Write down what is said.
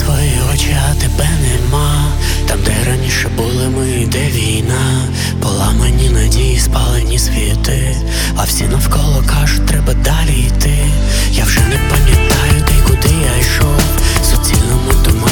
свої очі, а тебе нема. Там, де раніше були ми, де війна, поламані надії, спалені світи, а всі навколо кажуть, треба далі йти. Я вже не пам'ятаю, де й куди я йшов, в суцільному думаю